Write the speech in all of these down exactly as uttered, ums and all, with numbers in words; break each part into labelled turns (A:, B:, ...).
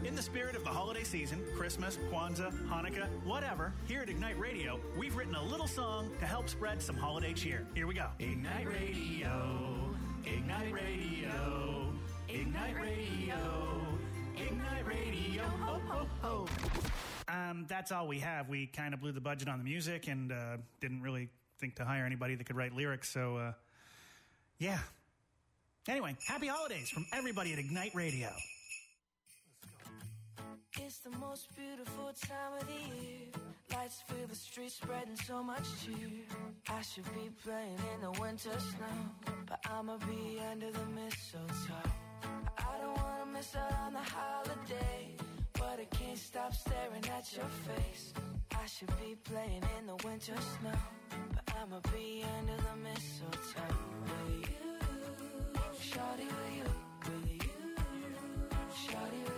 A: In the spirit of the holiday season, Christmas, Kwanzaa, Hanukkah, whatever, here at Ignite Radio, we've written a little song to help spread some holiday cheer. Here we go. Ignite Radio, Ignite Radio, Ignite Radio, Ignite Radio, ho, ho, ho. Um, that's all we have. We kind of blew the budget on the music and uh, didn't really think to hire anybody that could write lyrics, so uh, yeah. Anyway, happy holidays from everybody at Ignite Radio.
B: It's the most beautiful time of the year. Lights fill the streets, spreading so much cheer. I should be playing in the winter snow, but I'ma be under the mistletoe. I don't wanna miss out on the holiday, but I can't stop staring at your face. I should be playing in the winter snow, but I'ma be under the mistletoe. With you, shawty, with you, with you, shawty, with you.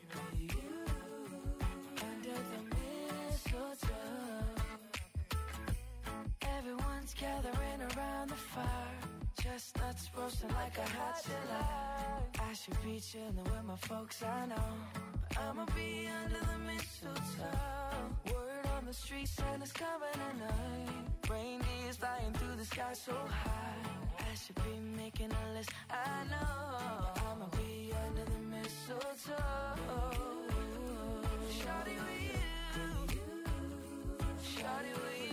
B: Everyone's gathering around the fire, chestnuts roasting like a hot July. I should be chilling with my folks, I know, but I'ma be under the mistletoe. Word on the street, Santa's coming tonight. Reindeer's flying through the sky so high. I should be making a list, I know, but I'ma be under the mistletoe. Shawty with you, shawty with you.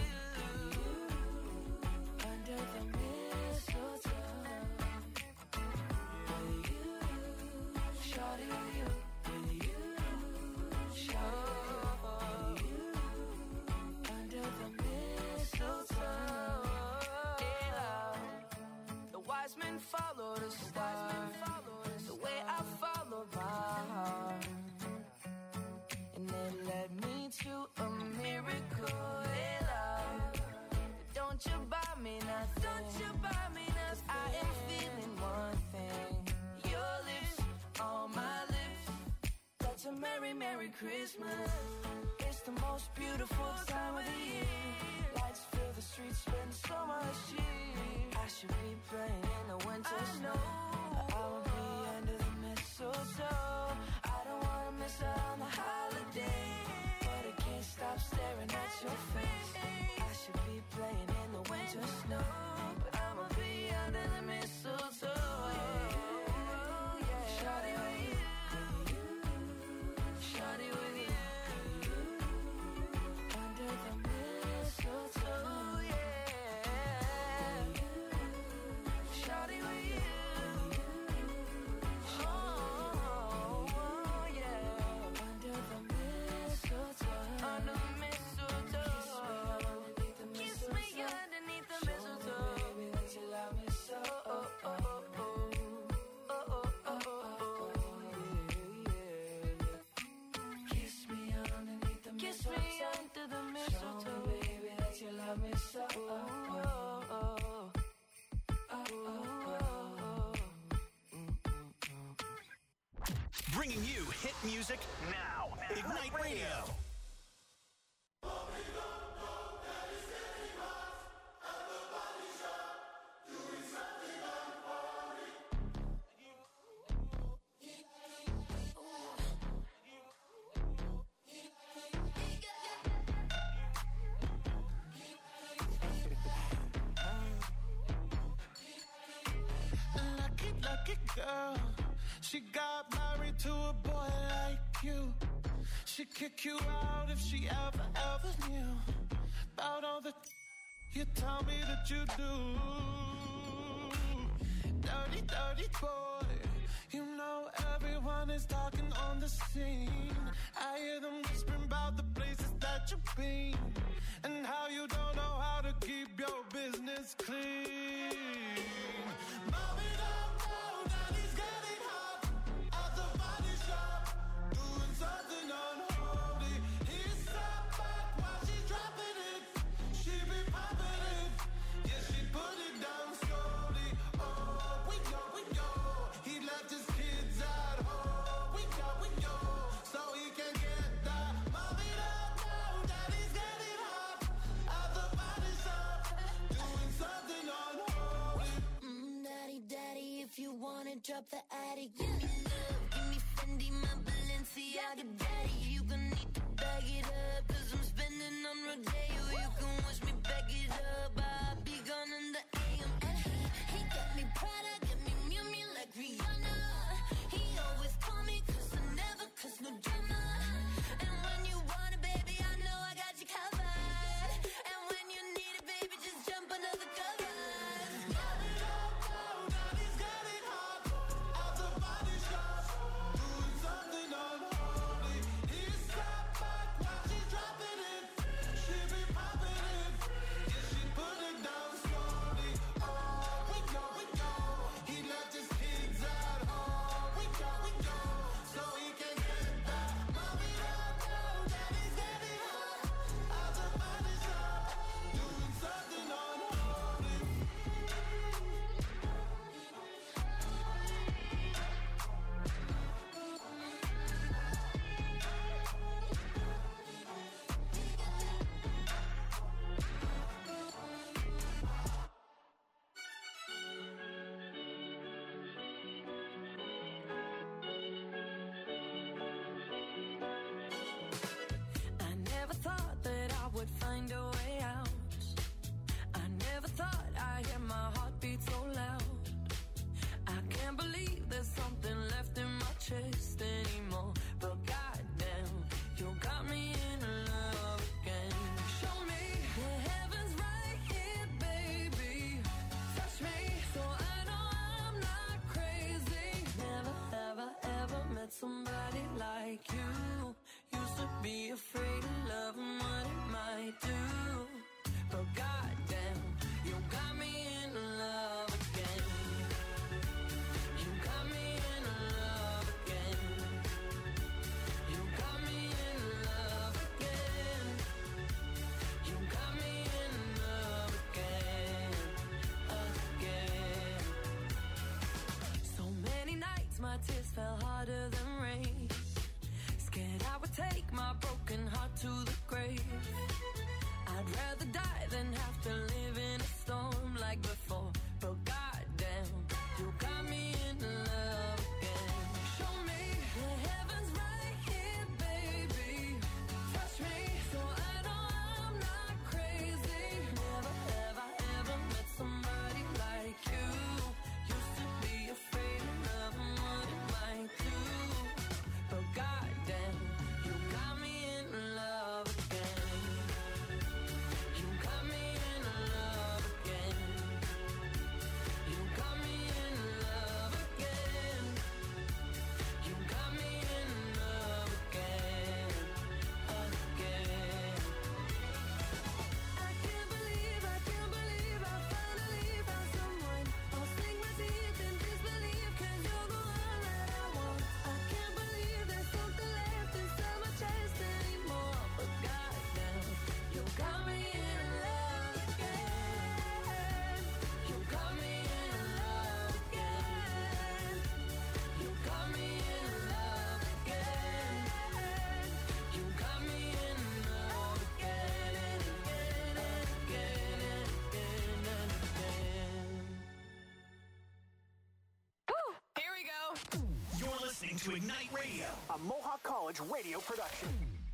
B: Follow the star, the way I followed my heart, and it led me to a miracle. Hey, love, don't you buy me nothing, don't you buy me nothing. I am feeling one thing, your lips on my lips. That's a merry, merry Christmas. It's the most beautiful time of the year. Lights fill the streets, spend so much cheer. I should be playing in the winter snow, but I won't be under the mistletoe. I don't wanna miss out on the holiday, but I can't stop staring at your face. I should be playing in the winter snow, but I'ma be under the mistletoe. Shawty with you, shawty with you, under the mistletoe.
A: Bringing you hit music now. Ignite Radio.
C: Girl, she got married to a boy like you. She'd kick you out if she ever, ever knew about all the you tell me that you do. Dirty, dirty boy. You know everyone is talking on the scene. I hear them whispering about the places that you've been and how you don't know how to keep your business clean. Mommy, don't go.
D: Drop the attic, give me love, give me Fendi, my Balenciaga.
B: see, I got daddy. You can need to bag it up, cause I'm spending on Rodeo. You can wish me back it up, I'll be gone in the A M. And he, he got me Prada, got me Miu Miu like Rihanna. He always call me cause I never cause no drama. And when you want it, baby, I know I got you covered. And when you need it, baby, just jump under the covers.
C: Got it all down, daddy's got it hot. At the body shop, doing something unholy. He's sat back while she's dropping it. She be popping it. Yeah, she put it down slowly. Oh, we go, we go. He left his kids at home. We go, we go. So he can get that. Mommy don't know, daddy's got it hot. At the body shop, doing something unholy.
B: I never thought that I would find a way out. I never thought I'd hear my heartbeat so loud. I can't believe there's something left in my chest anymore. But goddamn, you got me in love again. Show me the heavens right here, baby. Touch me so I know I'm not crazy. Never, ever, ever met somebody like you. Used to be afraid of love and what it might do. But goddamn, you got me in love again. You got me in love again. You got me in love again. You got me in love again, again. So many nights my tears fell harder than rain. Scared I would take my broken heart to the grave. I'd rather die than have to live in a storm like before. But goddamn, you got me in love again. Show me the heavens right here, baby. Touch me so I know I'm not crazy. Never, ever, ever met somebody like you. Used to be afraid of love and what it might do. But goddamn, you got me in love again. You got me in love again. You got me in love again. You got me in love again, again. I can't believe, I can't believe I finally found someone. I'll sink my teeth in disbelief, cause you're the one that I want. I can't believe there's something left inside my chest anymore. But goddamn, you got me in love again. You got me in love again. You got me in love again. You got me in love again and again and again and again and again. Woo! Here we go.
A: You're listening to Ignite Radio, a Mohawk College radio production.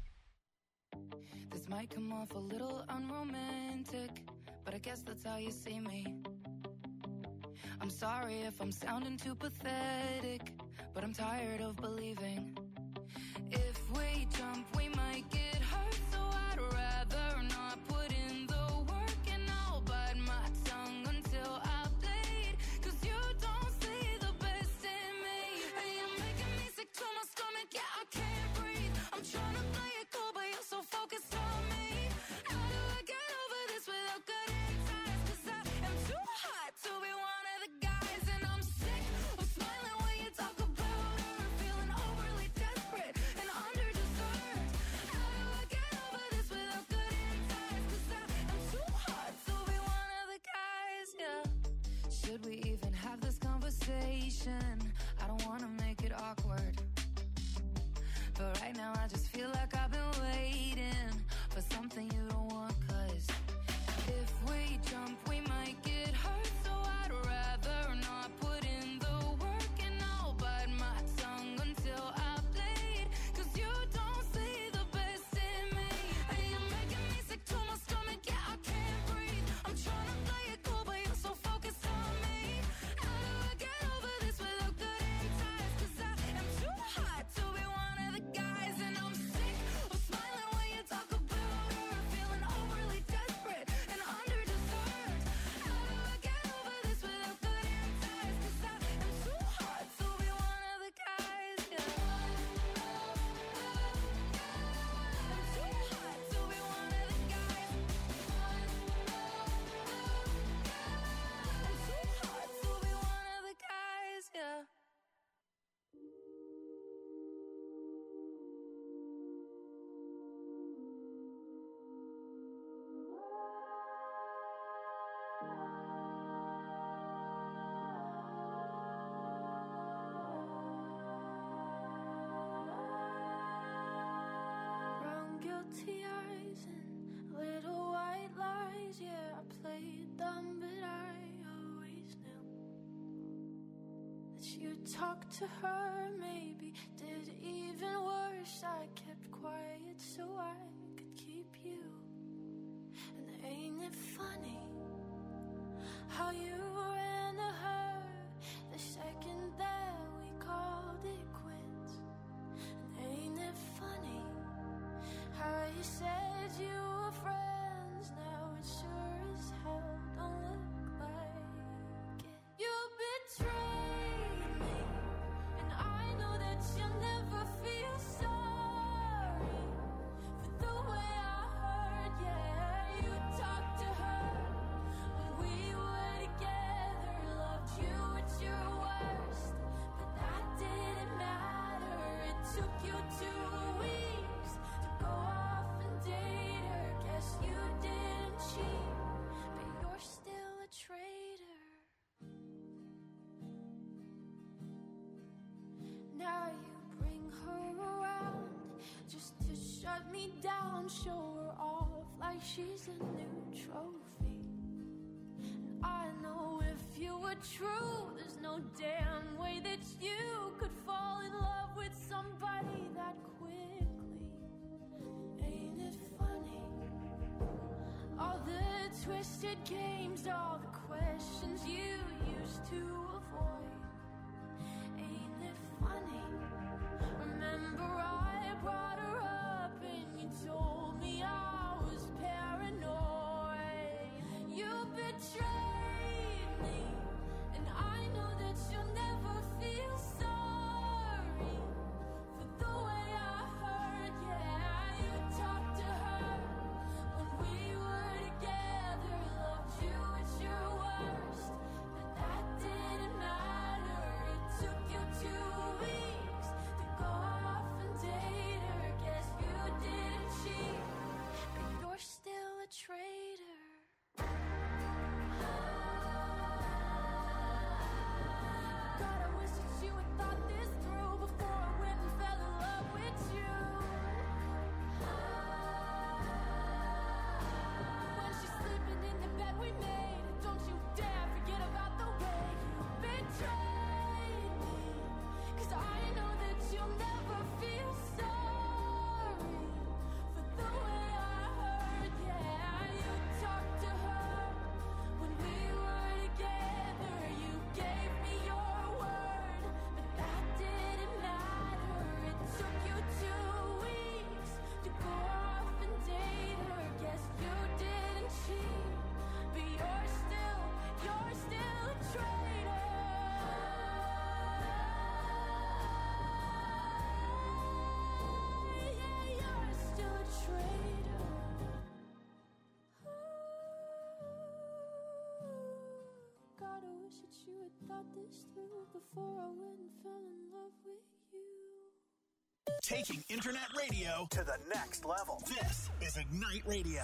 B: This might come off a little unromantic, but I guess that's how you see me. I'm sorry if I'm sounding too pathetic, but I'm tired of believing. If we jump, we might get hurt, so I'd rather not put in the work, and I'll bite my tongue until I bleed. Cause you don't see the best in me, and you're making me sick to my stomach, yeah, I can't breathe. I'm trying to play it cool, but you're so focused on me. How do I get over this without cutting ties? Cause I am too hot to be one of the guys, and I'm sick of smiling when you talk about her, feeling overly desperate and underdeserved. How do I get over this without cutting ties? Cause I am too hot to be one of the guys, yeah. Should we even have this conversation? I don't wanna make it awkward, but right now I just feel like I've been waiting for something you don't want. Cause if we jump, we might get hurt, so I'd rather not put in the work, and I'll bite my tongue until I bleed. salty eyes and little white lies. Yeah, I played dumb, but I always knew that you'd talk to her, maybe did even worse. I kept quiet so I could keep you. And ain't it funny how you ran to her the second that we called it quits? And ain't it funny how you said you were friends? Now it sure as hell don't look like it. You betrayed me, and I know that you'll never feel sorry for the way I hurt. Yeah, you talked to her when we were together, loved you at your worst, but that didn't matter. It took you two weeks to go off and date her. Guess you didn't cheat, but you're still a traitor. Now you bring her around just to shut me down, show her off like she's a new trophy. And I know if you were true, there's no damn way that you could fall in love with somebody that quickly. Ain't it funny? All the twisted games, all the questions you used to avoid. Ain't it funny? Remember I brought her up and you told me I was paranoid. You betrayed me, and I know that you'll never feel sorry for the way I hurt. Yeah, you talked to her when we were together, loved you at your worst, but that didn't matter. It took you two weeks to go off and date her. Guess you didn't cheat, but you're still a traitor. God, I wish that you had thought this through before I went and fell in love with you. When she's sleeping in the bed we made, don't you dare forget about the way you betrayed me. 'Cause I know that you'll never feel sorry for the way I hurt. Yeah, you talked to her when we were together. You gave me your word, but that didn't matter. It took you two weeks to go off and date her. Guess you didn't cheat, but you're still, you're still a traitor. Yeah, you're still a traitor. God, I wish that you had thought this through before I went and fell in love with you.
A: Taking internet radio to the next level. This is Ignite Radio.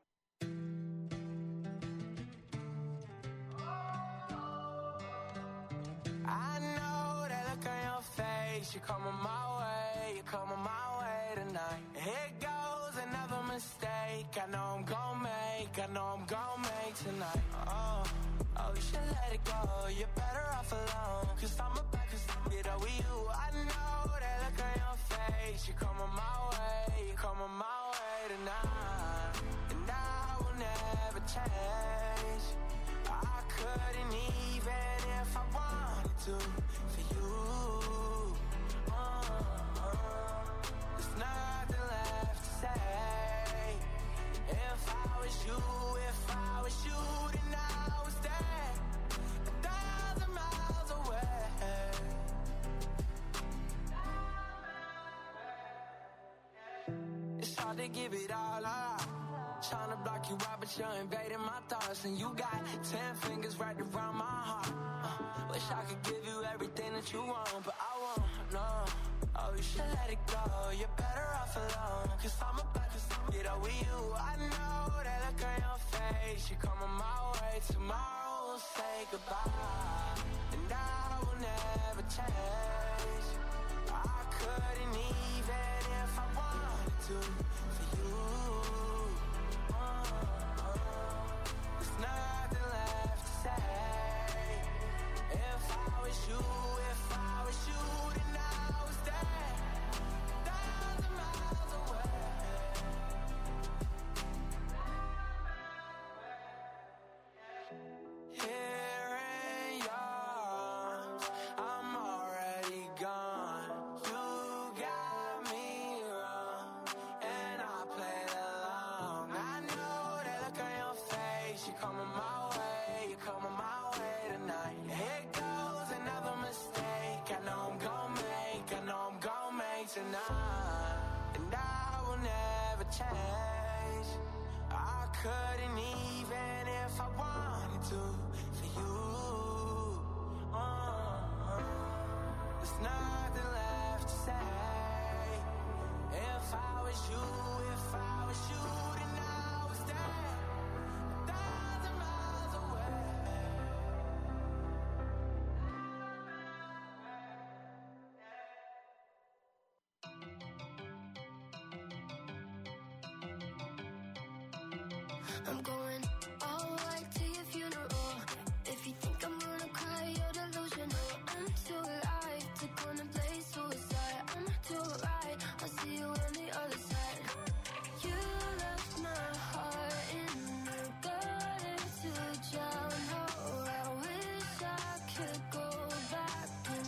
C: I know that look on your face. You're coming my way, you're coming my way tonight. Here goes another mistake. I know I'm gon' make, I know I'm gon' make tonight. Oh, oh, you should let it go. You're better off alone. Cause I'm about to get over you. I know that look on your face. You're coming my way, you're coming my way tonight. And I will never change. I couldn't even if I wanted to for you. Uh, uh, there's nothing left to say. If I was you, if I was you, then I was there, a thousand miles away. It's hard to give it all up. Tryna block you out, but you're invading my thoughts. And you got ten fingers right around my heart. uh, Wish I could give you everything that you want, but I won't, no. Oh, you should let it go. You're better off alone. Cause I'm about to get over you. I know that look on your face. You're coming my way. Tomorrow we'll say goodbye, and I will never change. I couldn't even if
B: if I wanted to for you. Uh, there's nothing left to say. If I was you, if I was you, then I was there, thousand miles away. Here in your arms, I'm already gone. You got me wrong, and I played along. I know that look on your face. You're coming my way, you're coming my way tonight. Here goes another mistake. I know I'm gon' make, I know I'm gon' make tonight. And I will never change. I couldn't even if I wanted to for you. Uh, there's nothing left to say. If I was you, if I was you, then I was there, a thousand miles away.
D: I'm going all white to your funeral. If you think I'm gonna cry, you're delusional. I'm too alive to contemplate suicide. I'm too right, I'll see you on the other side. You left my heart in the gutter to drown. Oh, I wish I could go back in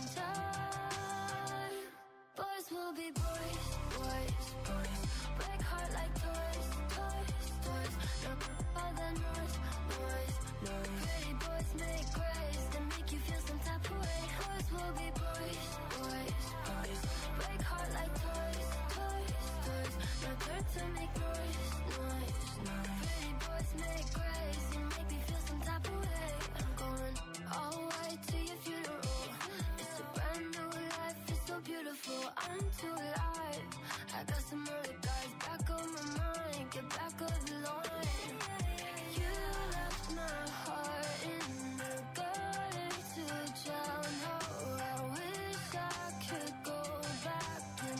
D: time. Boys will be boys, boys, boys. Break heart like toys, toys, toys. No, all the noise, noise, noise. Pretty boys make grace that make you feel some type of way. Boys will be boys, boys, boys. Break heart like toys, toys, toys. No dirt to make noise, noise, noise. Pretty boys make grace and make me feel some type of way. I'm going all white to your funeral. It's a brand new life, it's so beautiful. I'm too alive. I got some other guys back on my mind. Get back on the line. You left my heart in the gutter to drown. Oh, I wish I could go back in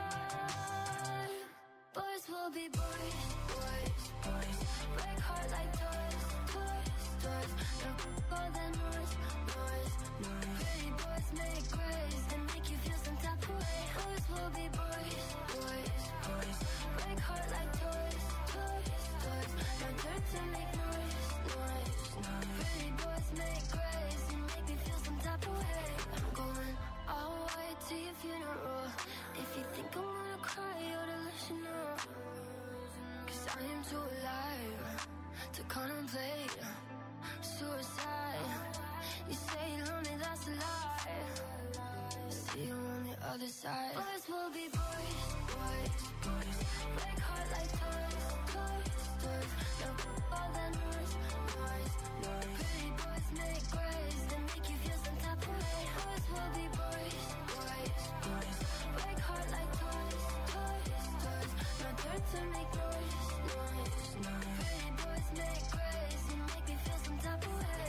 D: time. Boys will be boys, boys, boys. Break heart like toys, toys, toys. No, all the noise, noise, noise. Pretty boys make grace and make you feel some type of way. Boys will be boys, boys, boys. Break heart like toys, toys, toys. No dirt to make noise, noise, noise. Pretty boys make grace and make me feel some type of way. I'm going all white to your funeral. If you think I'm gonna cry, you ought to listen up. Cause I am too alive to contemplate suicide. You say lonely, that's a lie. See you on the other side. Boys will be boys, boys, boys. Break heart like toys, toys, toys. No, all the noise, noise, noise. Pretty boys make grace that make you feel some type of way. Boys will be boys, boys, boys. Break heart like toys, toys, toys. No dirt to make noise, noise, noise. Pretty boys make grace and make me feel some type of way.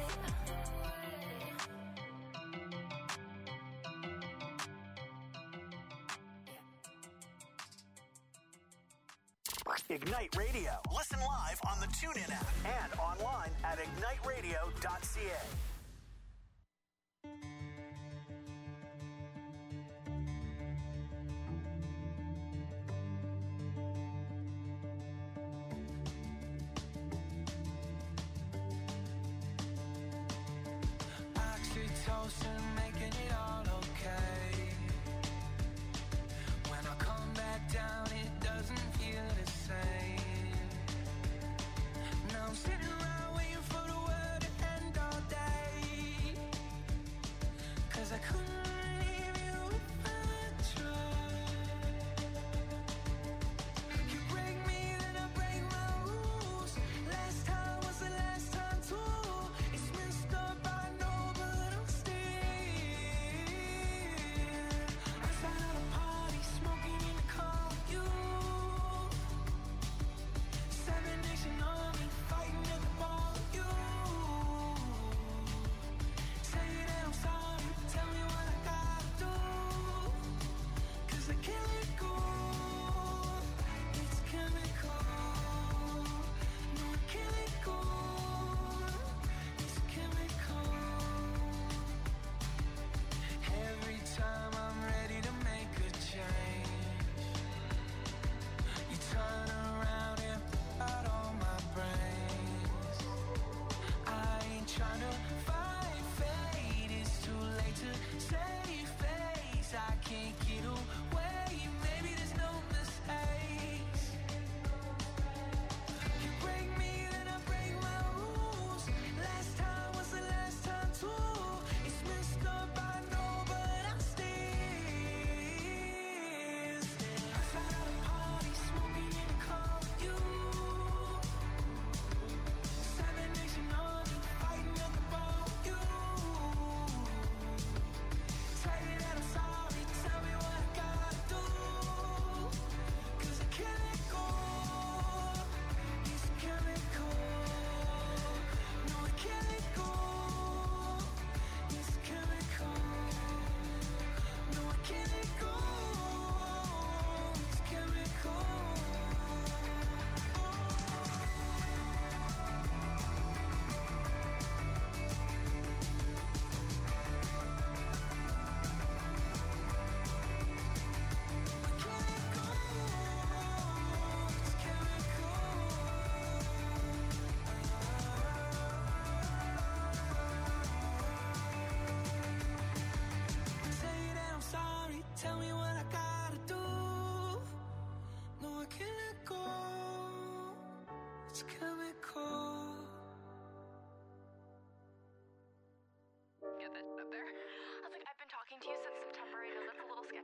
A: Ignite Radio. Listen live on the TuneIn app and online at ignite radio dot c a.
B: Oxytocin making it all okay. When I come back down, it doesn't feel the same. Now I'm sitting around waiting for the world to end all day.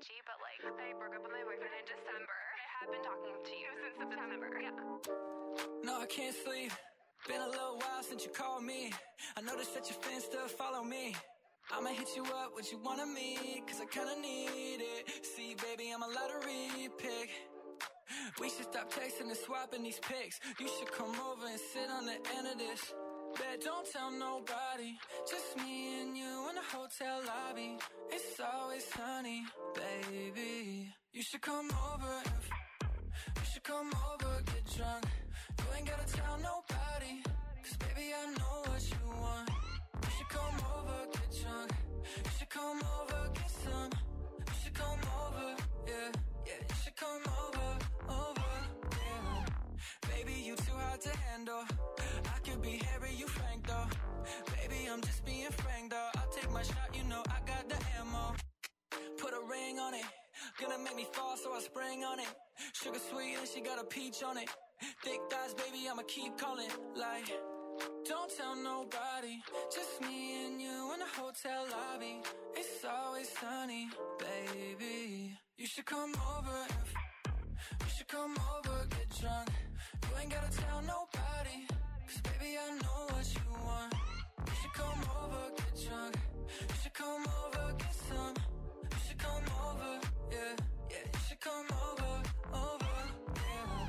E: sketchy, but like, I broke up with my boyfriend in December. I have been talking to you since September. Yeah.
F: No, I can't sleep. Been a little while since you called me. I noticed that your fans still follow me. I'ma hit you up, what you wanna meet, cause I kinda need it. See, baby, I'm a lottery pick. We should stop texting and swapping these pics. You should come over and sit on the end of this. Bet don't tell nobody, just me and you in the hotel lobby. It's always sunny, baby. You should come over if, you should come over, get drunk. You ain't gotta tell nobody, cause baby I know what you want. You should come over, get drunk. You should come over, get some. You should come over, yeah, yeah. You should come over, over, yeah. Baby, you too hard to handle. I could be Harry, you Frank though. Baby, I'm just being frank though. I'll take my shot, you know I got the ammo. Put a ring on it, gonna make me fall, so I spring on it. Sugar sweet and she got a peach on it. Thick thighs, baby, I'ma keep calling. Like, don't tell nobody, just me and you in the hotel lobby. It's always sunny, baby. You should come over if, you should come over, get drunk. You ain't gotta tell nobody, cause baby I know what you want. You should come over, get drunk. You should come over, get some. You should come over, yeah, yeah. You should come over, over, yeah.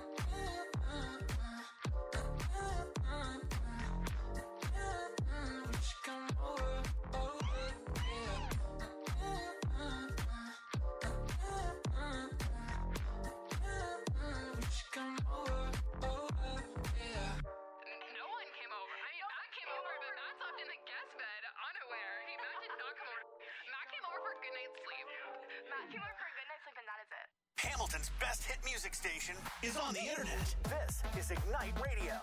F: You should come over, over, yeah. You should come over, over, yeah.
E: No one came over. I mean, Matt came over, but Matt slept in the guest bed, unaware. He, Matt did not come over. Matt came over for a good night's sleep. Matt came over for a good night's sleep, and that is it.
A: Hamilton's best hit music station is on the internet. This is Ignite Radio.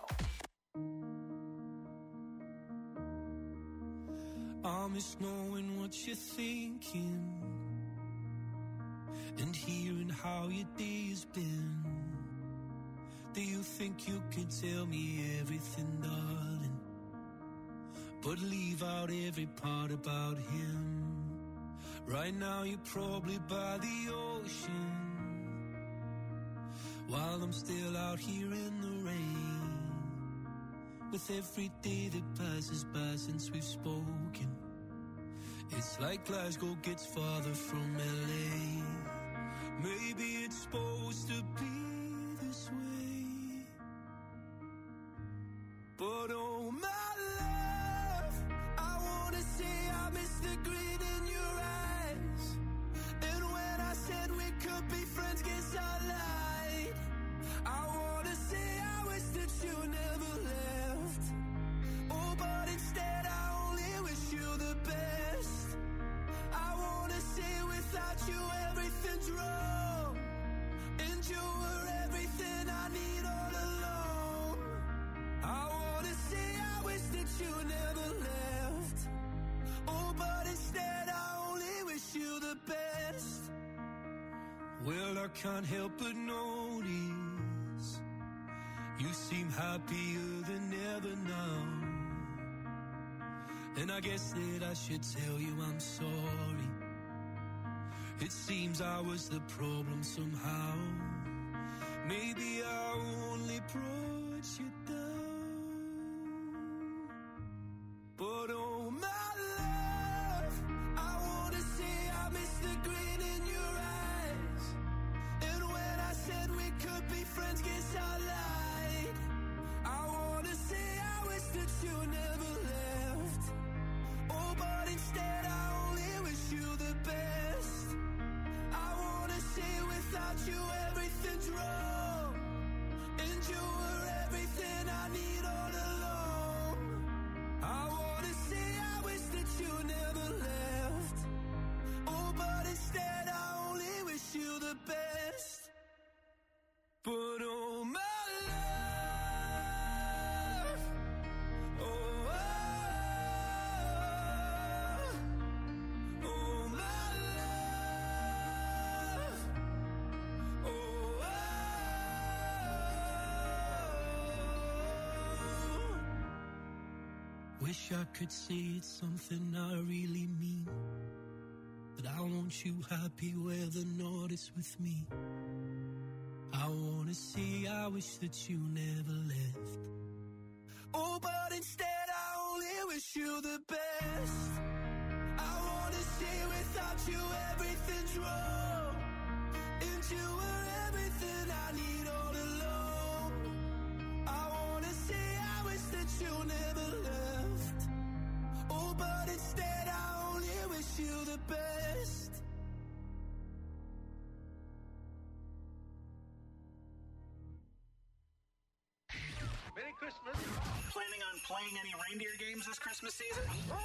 C: I miss knowing what you're thinking and hearing how your day's been. Do you think you can tell me everything, darling, but leave out every part about him? Right now you're probably by the ocean, while I'm still out here in the rain. With every day that passes by since we've spoken, it's like Glasgow gets farther from L A. Maybe it's supposed to be this way, but oh my love, I wanna say I miss the grin in your eyes. And when I said we could be friends, guess I lied. I wanna say I wish that you never left. Oh, but instead I only wish you the best. I wanna say without you everything's wrong, and you were everything I need all along. I wanna say I wish that you never left. Oh, but instead I only wish you the best. Well, I can't help but notice you seem happier than ever now. And I guess that I should tell you I'm sorry. It seems I was the problem somehow. Maybe I only brought you down. But oh my love, I wanna say I miss the grin in your eyes. And when I said we could be friends, guess I lied. I wanna say I wish that you never left. Oh, but instead I only wish you the best. I wanna say without you everything's wrong, and you were everything I need all along. I wanna say I wish that you never left. Oh, but instead I only wish you the best. But oh my love, oh, oh, oh my love, oh, oh. Wish I could say it's something I really mean, but I won't
G: Aren't you happy where the north is with me? I wanna see, I wish that you never left. Oh, but instead I only wish you the best. I wanna see without you everything's wrong, and you were everything I need all along. I wanna see, I wish that you never left. Oh, but instead I only wish you the best.
A: Merry Christmas. Planning on playing any reindeer games this Christmas season?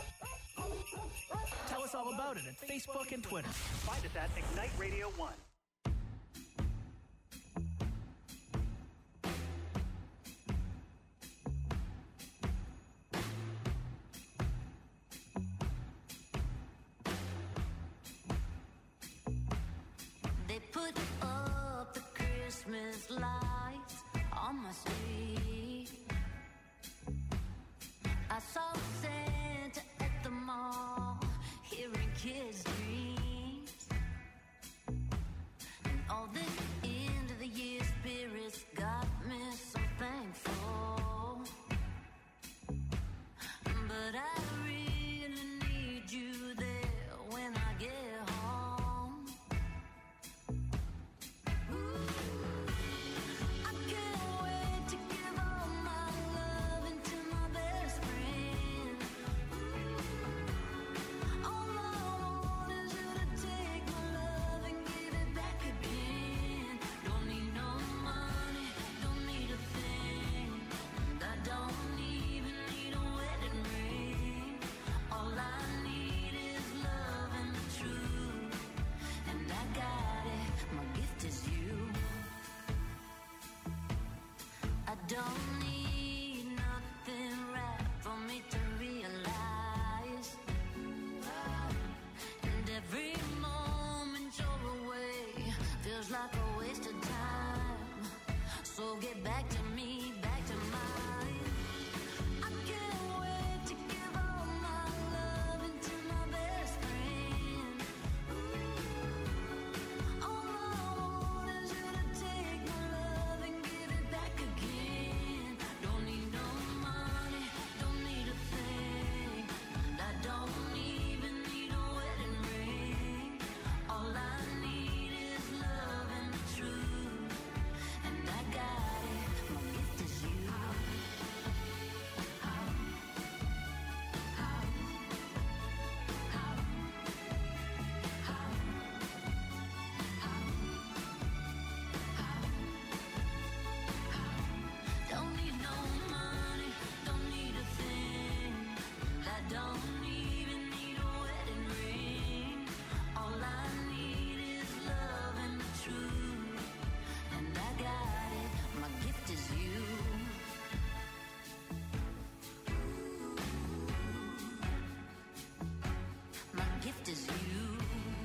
A: Tell us all about it at Facebook and Twitter. Find us at Ignite Radio one.
D: They put up the Christmas lights on my street. I saw Santa at the mall, hearing kids' dreams. And all this end of the year spirits got me so thankful. But I really need you there when I get home. I can't wait to give all my loving to my best friend. All I want is you to take my love and give it back again. Don't need no money, don't need a thing. I don't even need a wedding ring. All I need is love and the truth, and I got it. My gift is you. I don't need nothing right for me to realize. And every moment you're away feels like a waste of time. So get back to me, back to mine. I can't wait to give all my loving to my best friend. All I want is you to take my love and give it back again. Don't need no money, don't need a thing. I don't even need a wedding ring. All I need is love and the truth, and I got it. My gift is you. Don't need no money, don't need a thing. I don't even need a wedding ring. All I need is love and the truth, and I got it. My gift is you. My gift is you.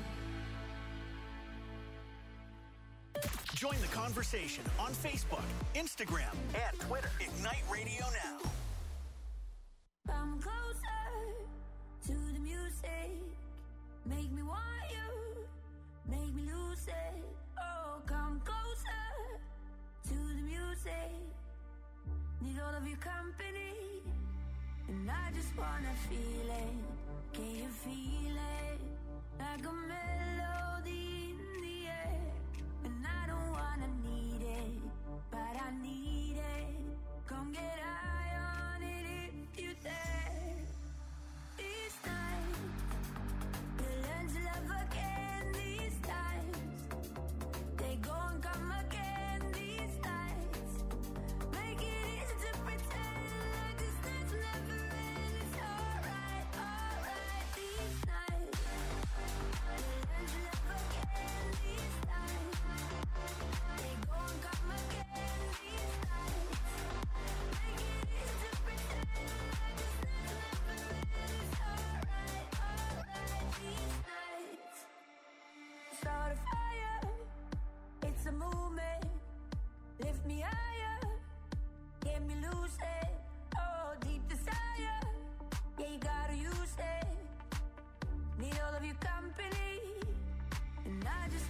A: Join the conversation on Facebook, Instagram, and Twitter. Ignite Radio Now.
D: Come closer to the music. Make me want you. Make me lose it. Oh, come closer to the music. Need all of your company. And I just wanna feel it. Can you feel it? Like a melody in the air. And I don't wanna need it, but I need it. Come get high on it if you dare. These times, we'll learn to love again. These times, they go and come again. These nights, make it easy to pretend like this dance never ends. It's alright, alright. These nights, we'll learn to love again. These times, they go and come again. These nights, make it easy to pretend like this dance never ends. It's alright, alright. These nights, start a fire. It's a movement. Lift me higher. Get me lose it. Oh, deep desire. Yeah, you gotta use it. Need all of your company.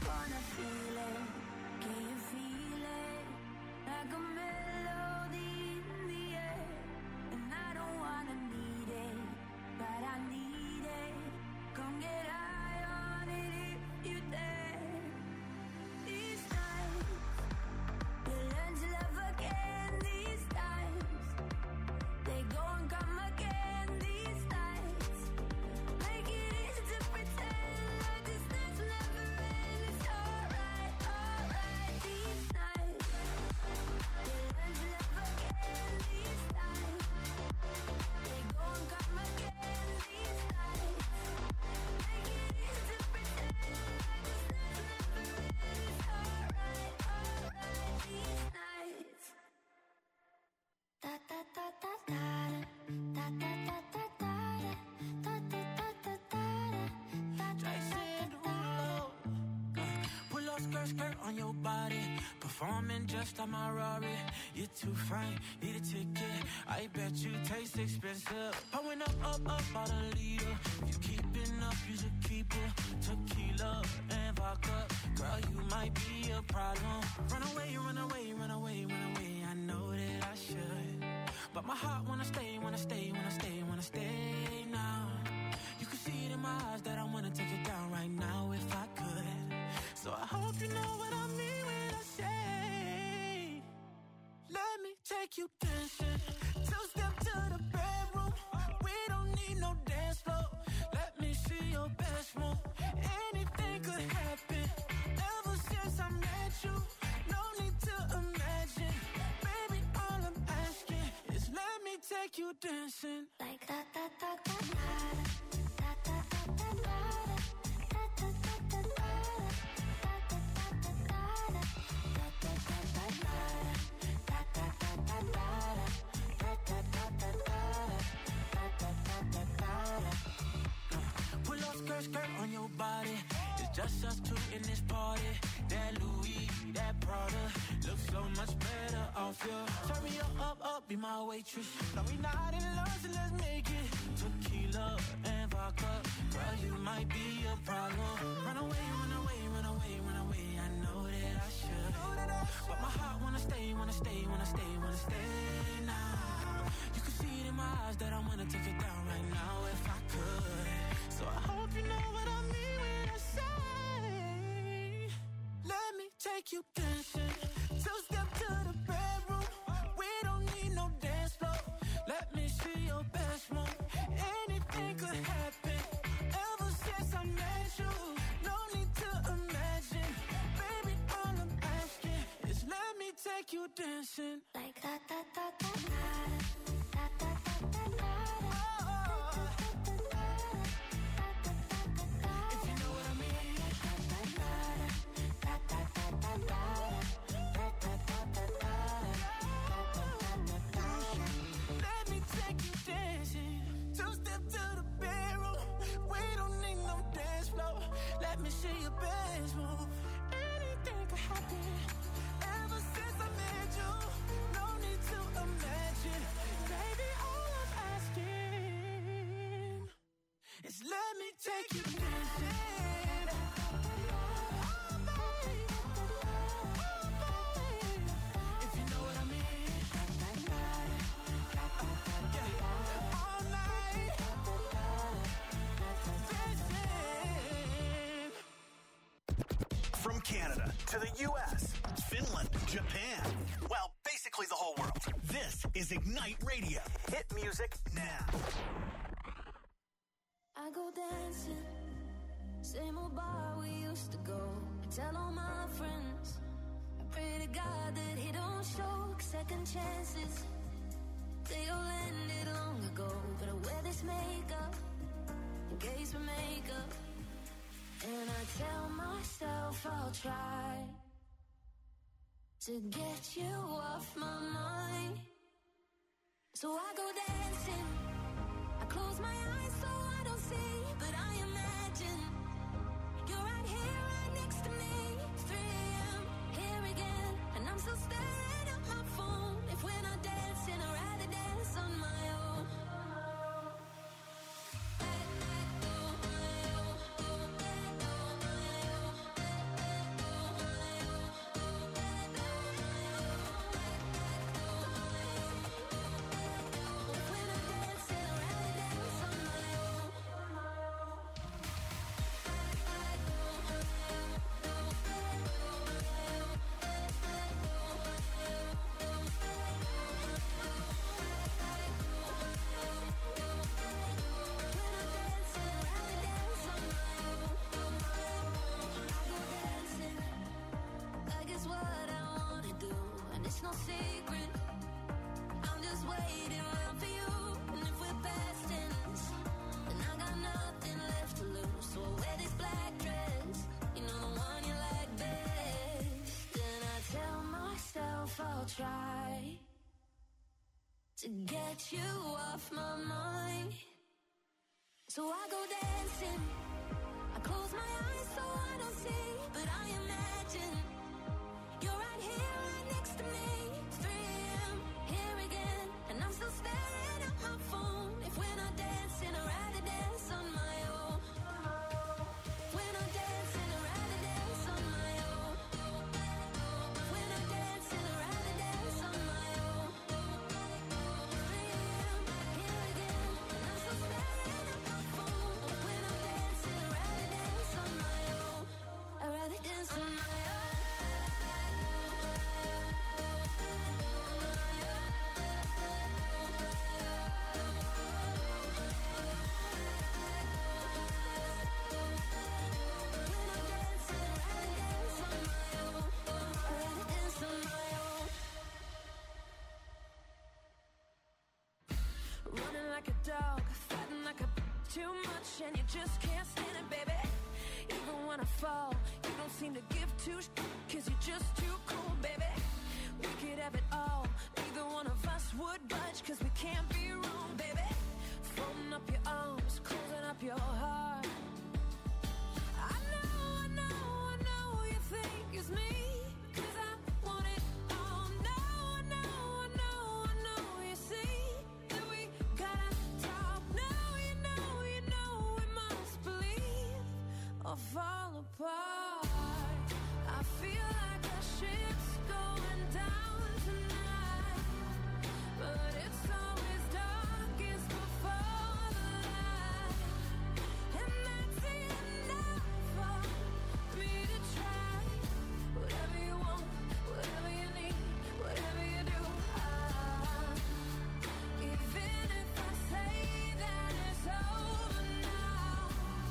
D: wanna feel it. Can you feel it? Like a melody in the air. And I don't wanna need it, but I need it. Come get high on it if you dare. These nights, you learn to love again. These times, they go and come again. These nights, make it easy to pretend like this nights will never end. It's alright, alright. These nights, you learn to love again. These times, they go and come again. These nights, make it easy to pretend like this nights will never end. It's alright, alright. These nights. Da da da da da da da da da da da da da da da.
G: Jason Derulo. Pull up skirt, skirt on your body. Performing just like my Rari. You're too fine, need a ticket. I bet you taste expensive. Pouring up, up, up, out a leader. If you keeping up, you should keep it. Tequila and vodka. Girl, you might be a problem. Run away, run away, run away, run away. I know that I should. But my heart wanna stay, wanna stay, wanna stay, wanna stay now. You can see it in my eyes that I wanna take it down right now if I could. So I hope you know what I mean when I say, let me take you dancing. Two step to the bedroom. We don't need no dance floor. Let me see your best move. Anything could happen. Ever since I met you, no need to imagine. Baby, all I'm asking is let me take you dancing.
D: Like da da da da da da da da da da da da da da
G: Pull up skirt, skirt on your body. It's just us two in this party. That Louis, that Prada looks so much better off you. Turn me up, up, up, be my waitress. No, we not in love, so let's make it. Tequila and vodka. Girl, you might be a problem. Run away, run away, run away, run away. I know that I should. But my heart wanna stay, wanna stay, wanna stay, wanna stay now. You can see it in my eyes that I wanna take it down right now if I could. So I hope you know what I mean when I say, let me take you dancing. Two step to the bedroom. We don't need no dance floor. Let me see your best move. Anything could happen. Ever since I met you, no need to imagine. Baby, all I'm asking is let me take you dancing.
D: like da da da da da da da da da da.
G: If you know what I mean. Let me take you dancing. Two step to the bedroom. We don't need no dance floor. Let me see your best move. Anything could happen. Ever since I met you, no need to imagine. Baby, all I'm asking is let me take you dancing. If you know what I mean. Yeah. All night. Dancing.
A: From Canada to the U S, Finland, Japan. Well, basically the whole world. This is Ignite Radio. Hit music now.
D: I go dancing, same old bar we used to go. I tell all my friends, I pray to God that he don't show second chances. They all ended long ago, but I wear this makeup in case we make up. And I tell myself I'll try to get you off my mind. So I go dancing, I close my eyes so I don't see, but I imagine you're right here, right next to me. three a.m. here again, and I'm still staring at my phone. If we're not dancing, I'd rather dance on my own. try to get you off my mind. So I go dancing, I close my eyes so I don't see, but I imagine you're right here, right next to me. It's three a.m. here again, and I'm still staring at my phone. If we're not dancing, I'd rather dance on my own. If we're not dancing, I'd rather dance on my own. If we're not dancing, I'd rather dance on my own. three a.m. here again, and I'm still staring at my phone. If we're not dancing, I'd rather dance on my own. I'd rather dance on my own. Running like a dog, fighting like a too much, and you just can't stand it, baby. Even when I fall, you don't seem to give two sh- cause you're just too cool, baby. We could have it all, neither one of us would budge, cause we can't be wrong, baby. Folding up your arms, closing up your heart. I know, I know, I know you think it's me, cause I want it all. No, I know, I know, I know you see that we gotta talk. No, you know, you know we must believe or fall apart. I feel like our ship's going down tonight, but it's always darkest before the light, and that's enough for me to try. Whatever you want, whatever you need, whatever you do, I, even if I say that it's over now,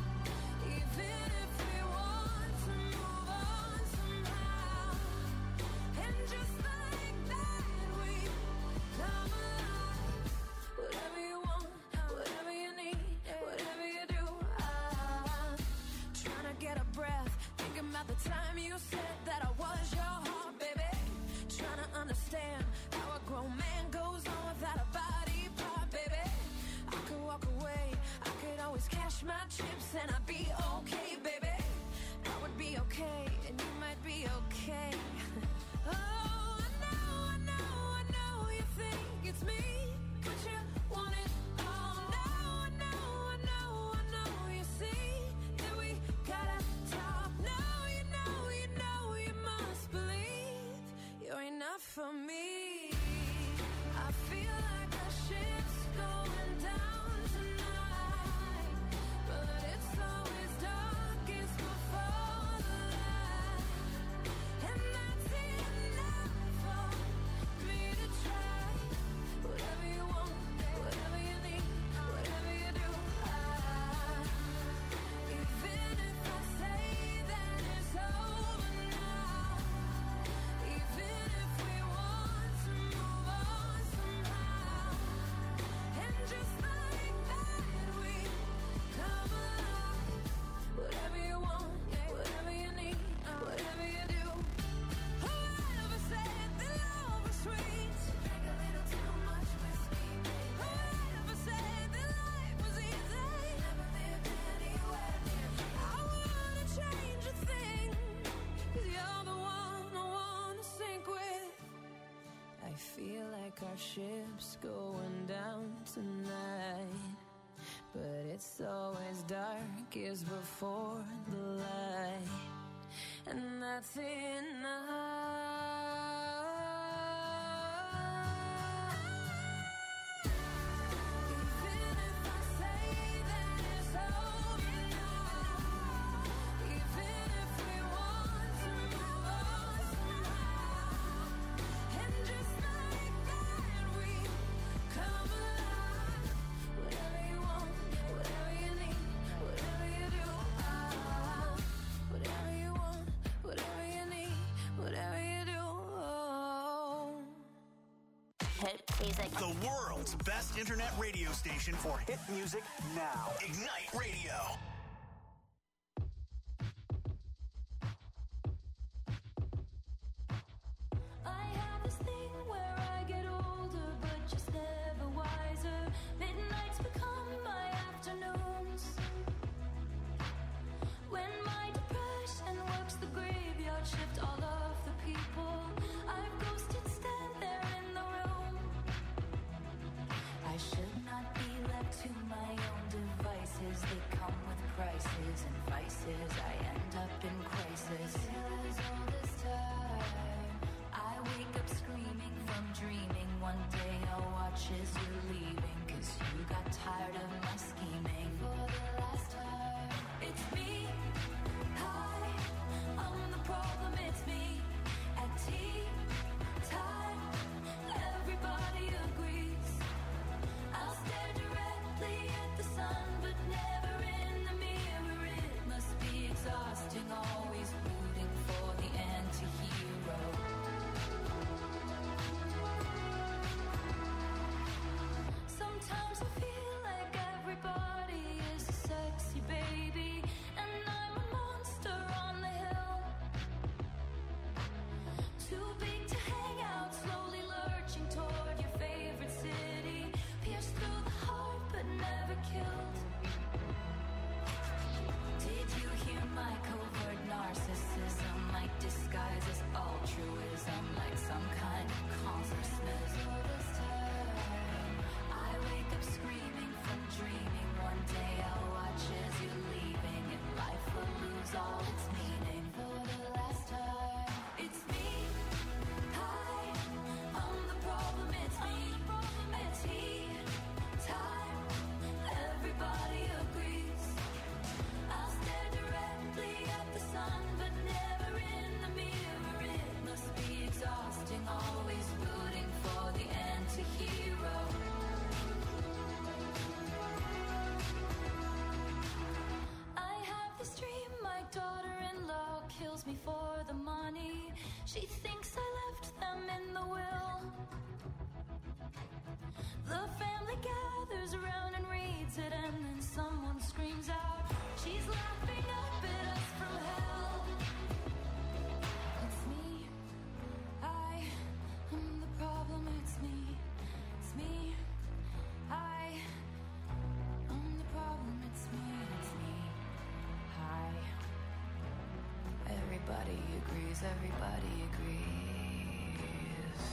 D: even if we want to move on somehow, and just like that we come alive. Whatever you want, whatever you need, whatever you do, I'm trying to get a breath, thinking about the time you said that I was your heart, baby. Trying to understand how a grown man goes on without a body part, baby. I could walk away, I could always cash my chips, and I'd be okay, baby. I would be okay, and you might be okay. Oh, I know, I know, I know you think it's me, but you want it all. No, I know, I know, I know you see that we gotta talk. No, you know, you know, you must believe you're enough for me. I feel like our ship's going down tonight, but it's always darkest before the light, and that's enough for me to try. Whatever you want, whatever you need, whatever you do, I, even if I say that it's over now, even if we want to move on somehow, and just like that we come alive. Whatever you want, whatever you need, whatever you do. Whoever said that love was sweet? Drink a little too much whiskey, baby. Whoever said that life was easy? Never lived anywhere near me. I wouldn't change a thing, cause you're the one I wanna sink with. I feel like our ship's going down tonight, but it's always darkest before the light, and that's enough. Even if I say that it's over now, even if we want to move on somehow, and just like that we come alive. Whatever you want, whatever you need, whatever you do, I, whatever you want, whatever you need, whatever you do. Oh.
H: Hit music.
A: The world's best internet radio station for hit music now. Ignite Radio.
D: I have this thing
B: one day I'll watch as you're leaving, 'cause you got tired of my scheming. For the last time, it's me. Hi, I'm the problem, it's me. At tea time, everybody agrees. I'll stare directly at the sun, but never in the mirror. It must be exhausting, always rooting for the anti-hero. Sometimes I feel like everybody is a sexy baby, and I'm a monster on the hill. Too big to hang out, slowly lurching toward your favorite city. Pierced through the heart, but never killed. Did you hear my covert narcissism? Like disguise as altruism, like some kind of consciousness. For this time, I wake up screaming from dreaming. One day I'll watch as you're leaving, and life will lose all its meaning. For the last time, it's me. Hi, I'm the problem, it's me. At tea time, everybody agrees. I'll stare directly at the sun, but never in the mirror. It must be exhausting, always rooting for the anti-hero. I have this dream, my daughter-in-law kills me for the money. She thinks I left them in the will. The family gathers around and reads it, and then someone screams out, she's laughing up at us from hell. It's me. I am the problem, it's me. It's me. I am the problem, it's me. It's me. Hi. Everybody agrees, everybody agrees.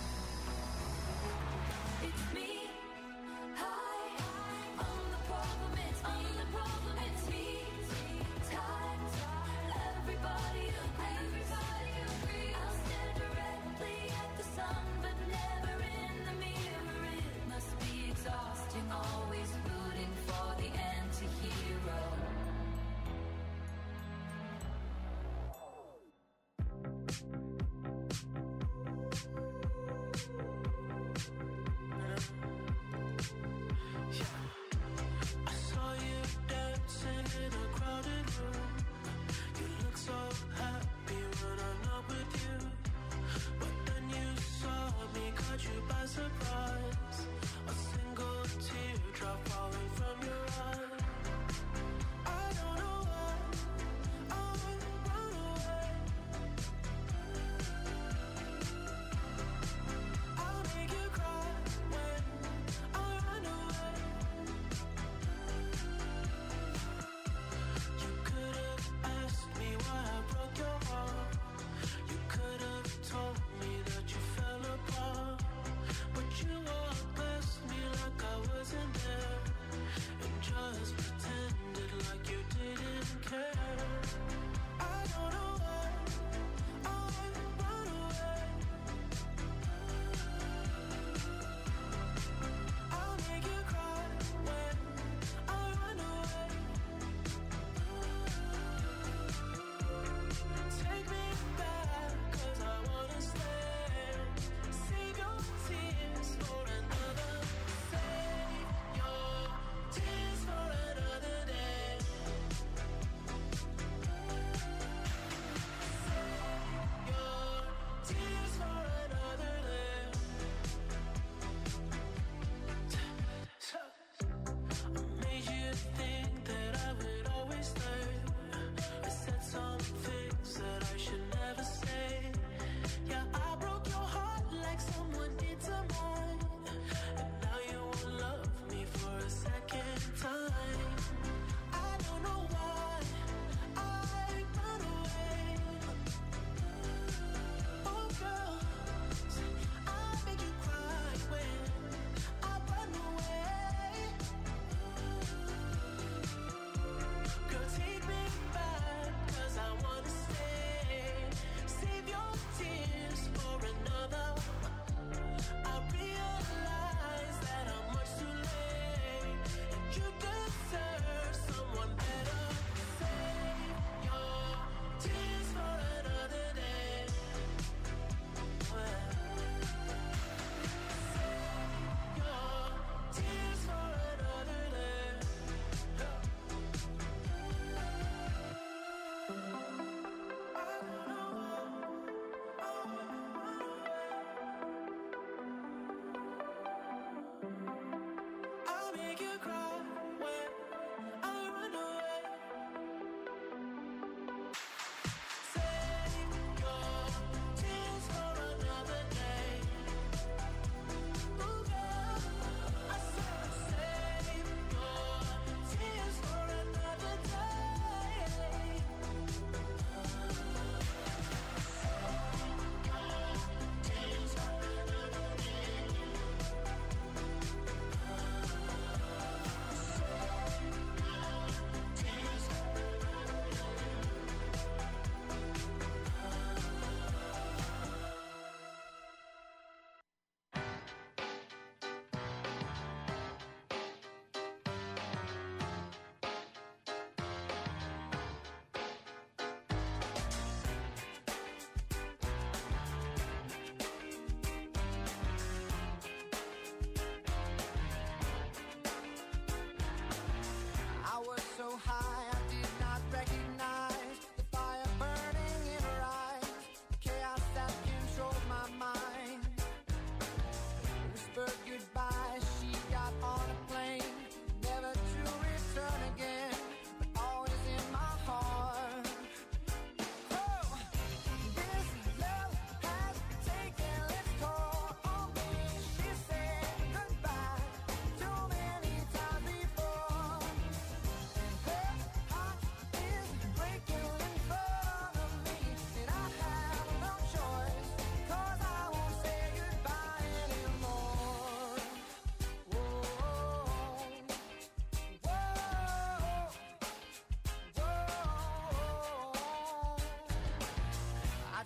B: It's me. Hi, I'm the problem, it's me. I'm the problem, it's me. Time, everybody agrees. Everybody agrees. I'll stare directly at the sun, but never in the mirror. It must be exhausting, always rooting for the anti-hero.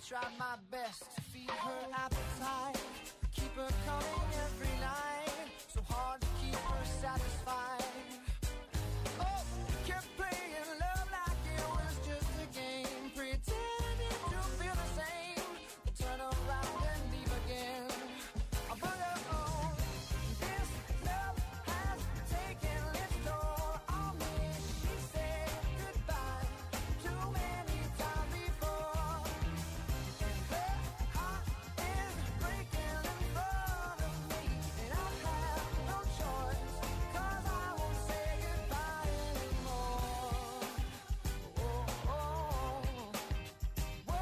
C: Try my best to feed her appetite, keep her coming every night, so hard to keep her satisfied. Oh, kept playing love like it was just a game, pretending to feel the same, then turn around and leave again. I put her on. This love has taken its toll on me. She said goodbye too many times before, and her heart is breaking in front of me, and I have no choice, 'cause I won't say goodbye anymore. Oh, oh, whoa,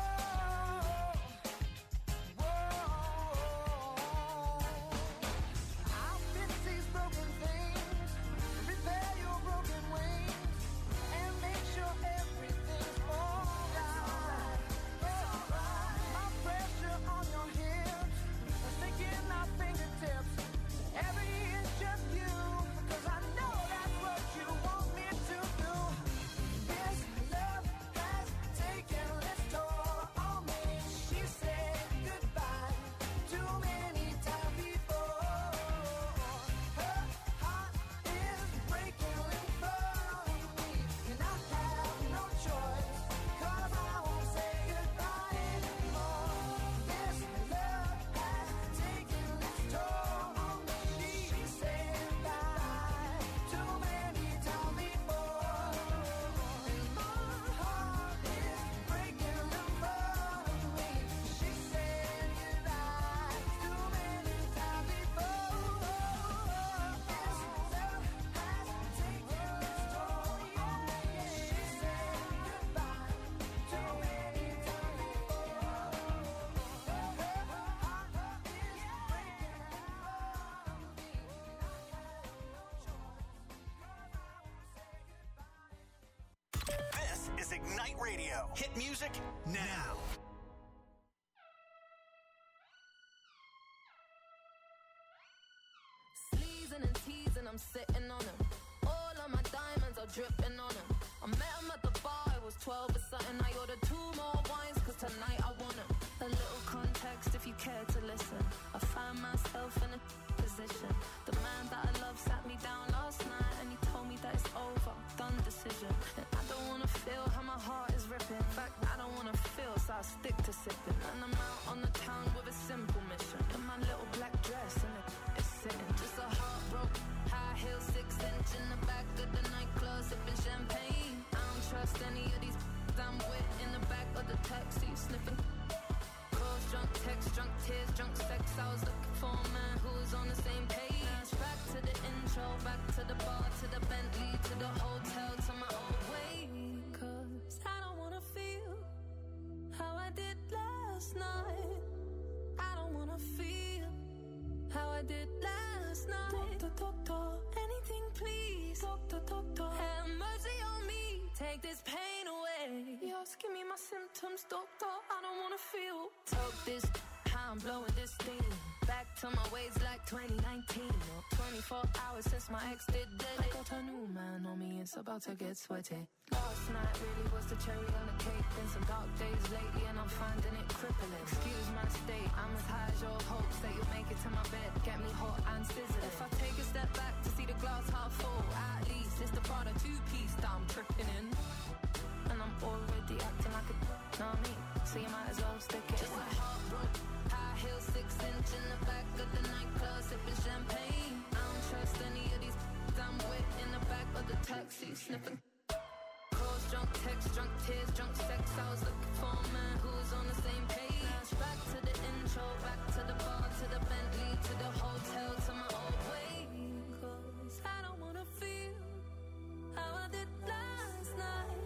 C: whoa. I'll fix these broken things, repair your broken wings, and make sure everything's alright. My pressure on your hips, sticking my fingertips. Every inch just you, 'cause I know that's what you want me to do. This love has taken its toll on me. She said goodbye too many times before. Her heart is breaking in front of me, and I have no choice, 'cause I won't say goodbye anymore. This love has taken its toll on me. She said goodbye too many times before, and my heart is breaking in front of me. She said goodbye too many times before. This love has taken its toll on me. She said goodbye too many times before. Her heart is breaking in front of me.
A: This is Ignite Radio. Hit music now.
B: Sleezing and teasing, I'm sitting on him. All of my diamonds are dripping on him. I met him at the bar, it was twelve or something. I ordered two more wines, 'cause tonight I want him. A little context if you care to listen. I find myself in a position. The man that I love sat me down last night, and he told me that it's over, done decision. And I don't wanna feel how my heart is ripping. In fact, I don't wanna feel, so I stick to sipping. And I'm out on the town with a simple mission. In my little black dress, and it, it's sitting. Just a heartbroken, high heel, six inch in the back of the nightclub, sipping champagne. I don't trust any of these I'm with in the back of the taxi, sniffing. Calls, drunk text, drunk tears, drunk sex. I was looking for a man who was on the same page. Back to the intro, back to the bar, to the Bentley, to the hotel, to my old way. 'Cause I don't wanna feel how I did last night. I don't wanna feel how I did last night. Doctor, doctor, anything please. Doctor, doctor, have mercy on me. Take this pain away. You're asking me my symptoms, doctor. I don't wanna feel. Talk this, how I'm blowing this steam. Back to my ways like twenty nineteen. Or twenty-four hours since my ex did dead. I got a new man on me, it's about to get sweaty. Last night really was the cherry on the cake. Been some dark days lately and I'm finding it crippling. Excuse my state, I'm as high as your hopes that you'll make it to my bed. Get me hot and sizzling. If I take a step back to see the glass half full, at least it's the Prada two-piece that I'm tripping in. And I'm already acting like a know what I mean? So you might as well stick it. Just a heartbroken, high heel, six inch in the back of the nightclub, sipping champagne. I don't trust any of these I'm with in the back of the taxi, sniffing. Calls, drunk text, drunk tears, drunk sex. I was looking for a man who was on the same page. Back to the intro, back to the bar, to the Bentley, to the hotel, to my old way. 'Cause I don't wanna feel how I did last night.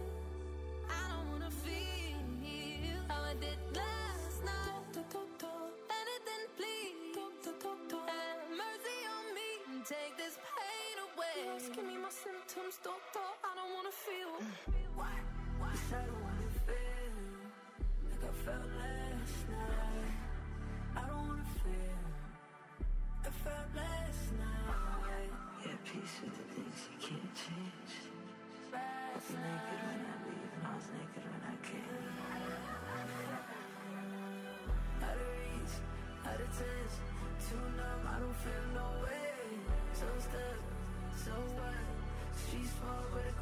B: I don't wanna feel how I did last night. Doctor, doctor, anything please. Doctor, doctor, have mercy on me. Take this pain away. You're asking me my symptoms, doctor. I don't wanna feel. Why? Why? I don't wanna feel like I felt last night. I don't wanna feel I felt last night.
I: Yeah, peace with the things you can't change.
B: Last
I: I was naked when I leave, and I was naked when I came. six out of tens. Too numb, I don't feel no way. So stuck, so what? Street small, but it